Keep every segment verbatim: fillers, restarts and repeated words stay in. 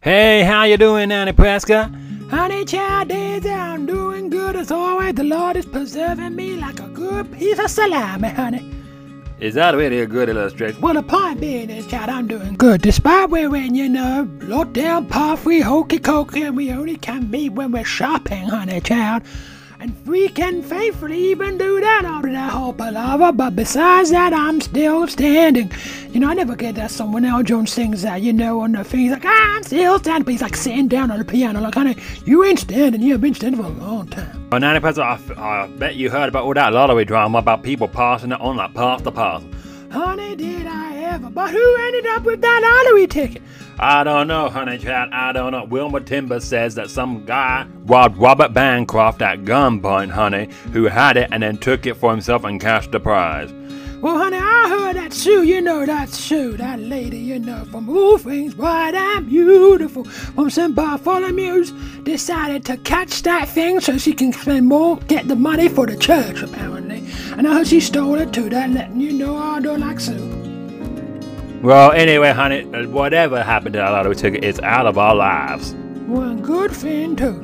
Hey, how you doing, Nanny Prescott? Honey, child, days I'm doing good as always. The Lord is preserving me like a good piece of salami, honey. Is that really a good illustration? Well, the point being is, child, I'm doing good. Despite wearing, you know, locked down, parfree, hokey cokey, and we only can meet when we're shopping, honey, child. And we can faithfully even do that after that whole palaver. But besides that, I'm still standing. You know, I never get that song when Al Jones sings that, you know, on the thing. He's like, I'm still standing. But he's like sitting down on the piano. Like, honey, you ain't standing. You've been standing for a long time. Oh, Nanny Prescott, I, I bet you heard about all that lottery drama about people passing it on like pass to pass. Honey, did I ever? But who ended up with that lottery ticket? I don't know, honey chat, I don't know. Wilma Timber says that some guy robbed Robert Bancroft at gunpoint, honey, who had it and then took it for himself and cashed the prize. Well, honey, I heard that Sue, you know that Sue, that lady, you know, from All Things Bright and Beautiful, from Saint Bartholomew's, decided to catch that thing so she can spend more, get the money for the church, apparently. And I heard she stole it too, that letting you know I don't like Sue. Well, anyway, honey, whatever happened to that lottery ticket is out of our lives. Well, good thing, too.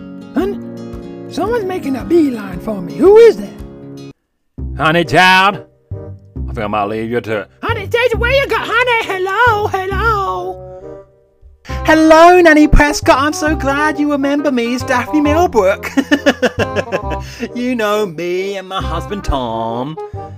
Honey, someone's making a beeline for me. Who is that? Honey, child, I think I might leave you to it. Honey, Daisy, where you go? Honey, hello, hello. Hello, Nanny Prescott. I'm so glad you remember me. It's Daphne Millbrook. You know me and my husband, Tom.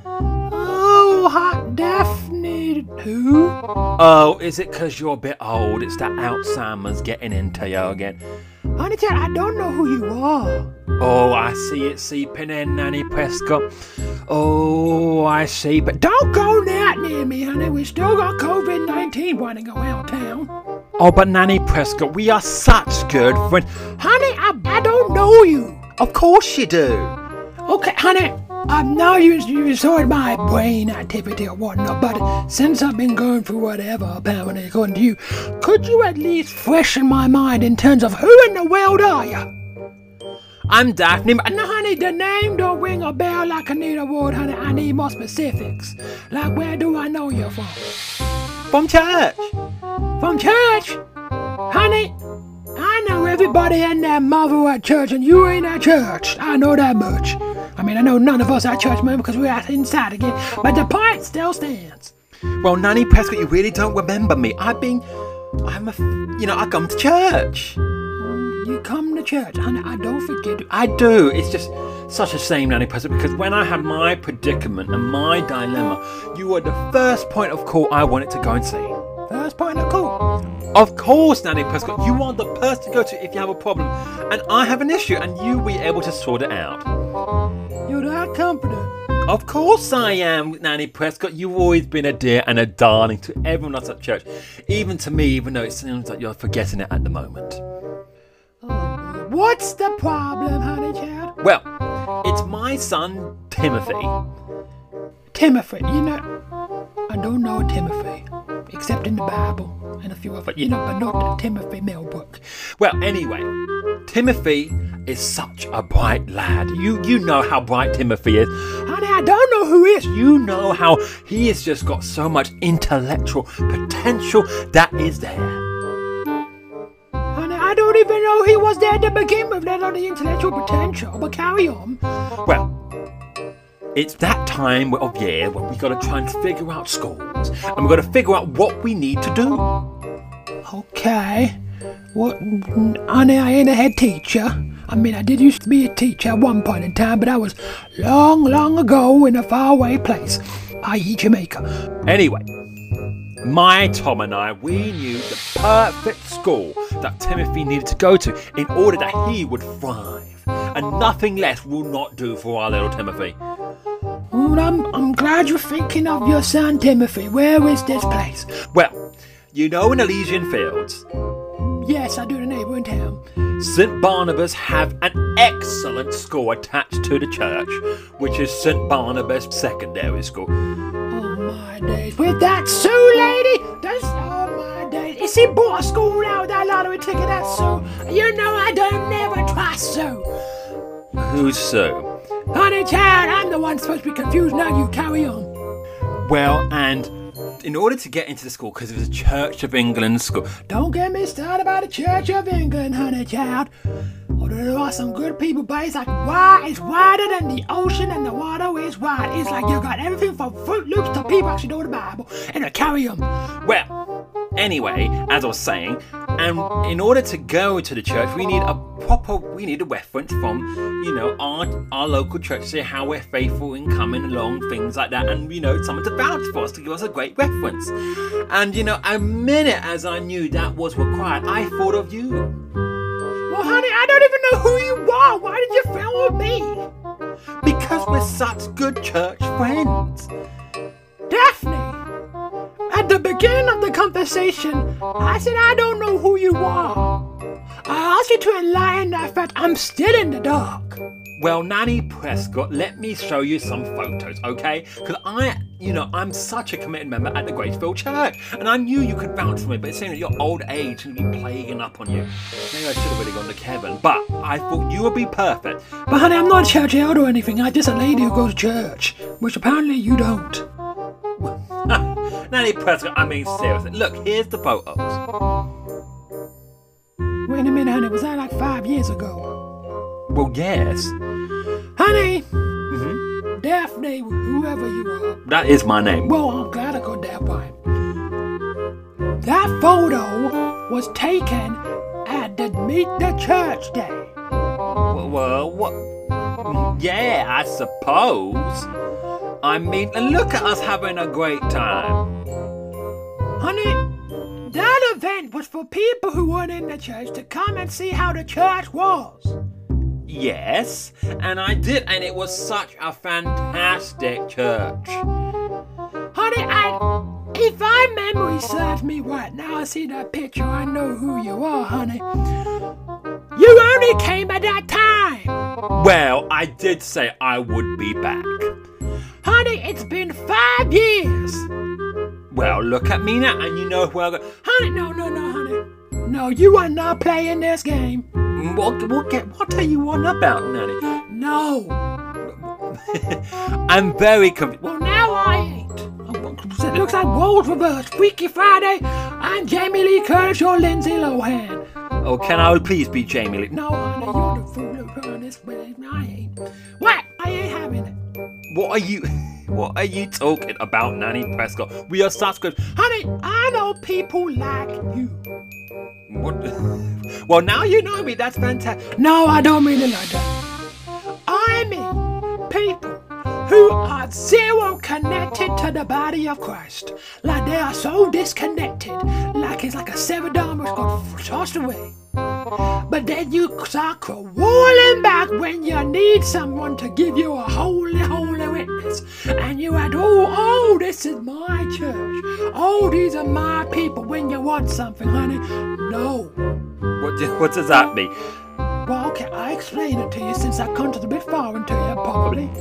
Oh, hot Daphne, who? Oh, is it because you're a bit old? It's that Alzheimer's getting into you again. Honey, child, I don't know who you are. Oh, I see it seeping in, Nanny Prescott. Oh, I see, but don't go that near me, honey. We still got COVID nineteen running around town. Oh, but Nanny Prescott, we are such good friends. Honey, I, I don't know you. Of course you do. Okay, honey. I know you, you saw my brain activity or whatnot, but since I've been going through whatever, apparently, according to you, could you at least freshen my mind in terms of who in the world are you? I'm Daphne. No, honey, the name don't ring a bell like I need a word, honey. I need more specifics. Like, where do I know you from? From church. From church? Honey, I know everybody and their mother at church, and you ain't at church. I know that much. I mean, I know none of us are church members because we're inside again, but the point still stands. Well, Nanny Prescott, you really don't remember me. I've been, I'm a, you know, I come to church. You come to church, honey, I don't forget you. I do. It's just such a shame, Nanny Prescott, because when I had my predicament and my dilemma, you were the first point of call I wanted to go and see. First point of call? Of course, Nanny Prescott, you are the person to go to if you have a problem, and I have an issue, and you'll be able to sort it out. You're that confident? Of course I am, Nanny Prescott. You've always been a dear and a darling to everyone else at church, even to me, even though it seems like you're forgetting it at the moment. Oh, what's the problem, honey child? Well, it's my son, Timothy. Timothy, you know, I don't know Timothy, except in the Bible and a few other, you know, but not Timothy Millbrook. Well, anyway, Timothy is such a bright lad. You you know how bright Timothy is. Honey, I don't know who he is. You know how he has just got so much intellectual potential that is there. Honey, I don't even know he was there to begin with, let alone the intellectual potential. But carry on. Well, it's that time of year when we got to try and figure out schools, and we've got to figure out what we need to do. Okay. What? Honey, I ain't a head teacher. I mean, I did used to be a teacher at one point in time, but that was long, long ago in a faraway place, that is. Jamaica. Anyway, my Tom and I, we knew the perfect school that Timothy needed to go to in order that he would thrive. And nothing less will not do for our little Timothy. Well, I'm, I'm glad you're thinking of your son, Timothy. Where is this place? Well, you know in Elysian Fields? Yes, I do, the neighbouring town. Saint Barnabas have an excellent school attached to the church, which is Saint Barnabas Secondary School. Oh my days, with that Sue lady? That's, oh my days. Is he bought a school now with that lottery ticket, that Sue? You know I don't never trust Sue. Who's Sue? Honey child, I'm the one supposed to be confused, now you carry on. Well, and in order to get into the school, because it was a Church of England school. Don't get me started about the Church of England, honey child. Although there are some good people, but it's like wide, it's wider than the ocean, and the water is wide. It's like you got everything from Fruit Loops to people actually know the Bible and they carry them. Well, anyway, as I was saying, and in order to go to the church, we need a proper, we need a reference from, you know, our our local church to say how we're faithful in coming along, things like that, and you know, someone to vouch for us to give us a great reference. And you know, a minute as I knew that was required, I thought of you. Well, honey, I don't even know who you are. Why did you follow me? Because we're such good church friends. Daphne! At the beginning of the conversation, I said I don't know who you are. I asked you to enlighten that fact I'm still in the dark. Well, Nanny Prescott, let me show you some photos, okay? Because I, you know, I'm such a committed member at the Gracefield Church, and I knew you could vouch for me, but it seemed that your old age would be plaguing up on you. Maybe I should have really gone to Kevin, but I thought you would be perfect. But honey, I'm not a church elder or anything. I'm just a lady who goes to church, which apparently you don't. Nanny Prescott, I mean seriously. Look, here's the photos. Wait a minute, honey. Was that like five years ago? Well, yes. Honey! Mm-hmm. Daphne, whoever you are. That is my name. Well, I'm glad I got that right. That photo was taken at the Meet the Church Day. Well, what? Yeah, I suppose. I mean, look at us having a great time. Honey, that event was for people who weren't in the church to come and see how the church was. Yes, and I did, and it was such a fantastic church. Honey, I, if my memory serves me right, now I see that picture, I know who you are, honey. You only came at that time. Well, I did say I would be back. Honey, it's been five years. Well, look at me now, and you know who I got. Honey, no, no, no, honey. No, you are not playing this game. What, what, what are you on about, Nanny? No. I'm very confused. Well, now I ain't. It looks like roles reversed. Freaky Friday. I'm Jamie Lee Curtis or Lindsay Lohan. Oh, can I please be Jamie Lee? No, honey, you're the fool who on this way. I ain't. What? I ain't having it. What are you... What are you talking about, Nanny Prescott? We are such good... Honey, I know people like you. What? Well, now you know me. That's fantastic. No, I don't mean it like that. I mean people who are zero connected to the body of Christ. Like they are so disconnected. Like it's like a severed arm which got tossed away. But then you start crawling back when you need someone to give you a holy, holy witness. And you add, oh, oh, this is my church. Oh, these are my people when you want something, honey. No. What, do, what does that mean? Well, okay, I'll explain it to you since I come to a bit foreign to you, probably.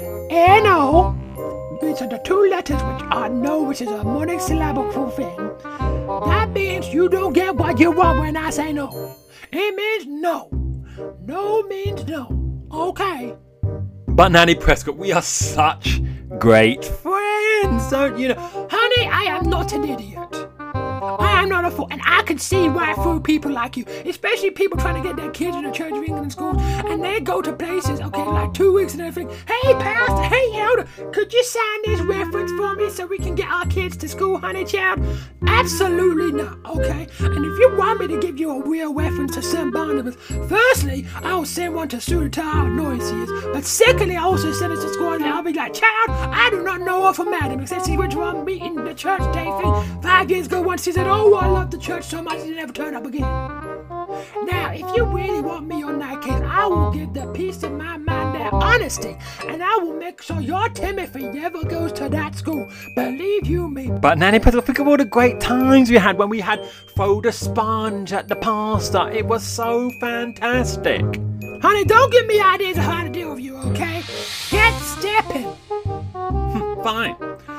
N O, which are the two letters which I know, which is a monosyllable thing. That means you don't get what you want when I say no. It means no. No means no. Okay. But Nanny Prescott, we are such great friends, don't you know? Honey, I am not an idiot. I am not a fool, and I can see right through people like you, especially people trying to get their kids in the Church of England schools, and they go to places, okay, like two weeks and everything. Hey, Pastor, hey, Elder, could you sign this reference for me so we can get our kids to school, honey child? Absolutely not, okay? And if you want me to give you a real reference to Saint Barnabas, firstly, I will send one to Sudatar, how annoying he is, but secondly, I also send it to school, and I'll be like, child, I do not know her from Adam, except she went to our meeting, the church day thing, five years ago once she said, oh, I love the church so much, she never turned up again. Now, if you really want me on that case, I will give the peace of my mind that honesty, and I will make sure your Timothy never goes to that school. Believe you me. But Nanny Prescott, think of all the great times we had when we had throw the sponge at the pastor. It was so fantastic. Honey, don't give me ideas of how to deal with you, okay? Get stepping. Fine.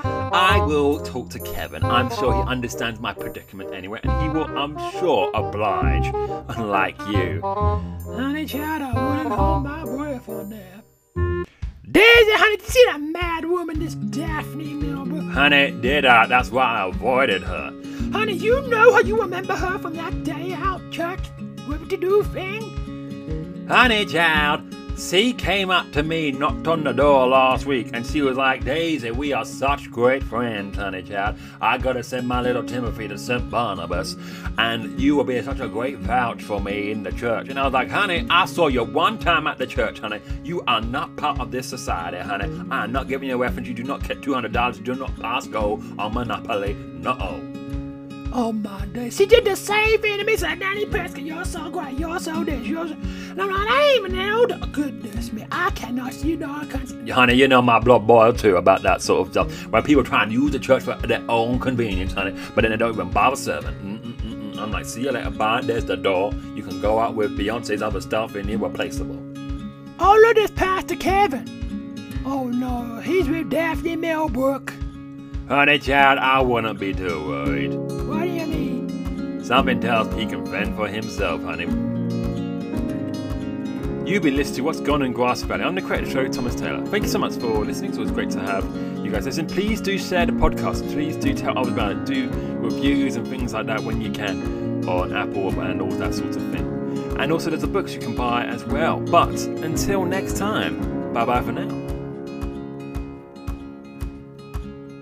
I will talk to Kevin. I'm sure he understands my predicament anyway, and he will, I'm sure, oblige, unlike you. Honey child, I wouldn't hold my breath on that. Daisy, honey, did you see that mad woman, this Daphne Millbrook? Honey, did I? That's why I avoided her. Honey, you know how you remember her from that day out church whippity-doo thing? Honey, child, she came up to me, knocked on the door last week, and she was like, Daisy, we are such great friends, honey, child. I gotta send my little Timothy to Saint Barnabas, and you will be such a great vouch for me in the church. And I was like, honey, I saw you one time at the church, honey. You are not part of this society, honey. I am not giving you a reference. You do not get two hundred dollars. You do not pass go on Monopoly. No. Oh my days. She did the same thing to me. She said, Nanny Prescott, you're so great. You're so this. You're so... And I'm like, I ain't even know. Goodness me. I cannot see, you know, I can't. Honey, you know my blood boiled too about that sort of stuff. When people try and use the church for their own convenience, honey, but then they don't even bother serving. Mm-mm-mm-mm. I'm like, see you later, bye. There's the door. You can go out with Beyonce's other stuff and irreplaceable. Oh, look, this Pastor Kevin. Oh no, he's with Daphne Millbrook. Honey, child, I wouldn't be too worried. What do you mean? Something tells me he can fend for himself, honey. You've been listening to What's Gone in Grass Valley. I'm the creator of the show, Thomas Taylor. Thank you so much for listening. It's always great to have you guys listen. Please do share the podcast. Please do tell others about it. Do reviews and things like that when you can on Apple and all that sort of thing. And also there's the books you can buy as well. But until next time, bye bye for now.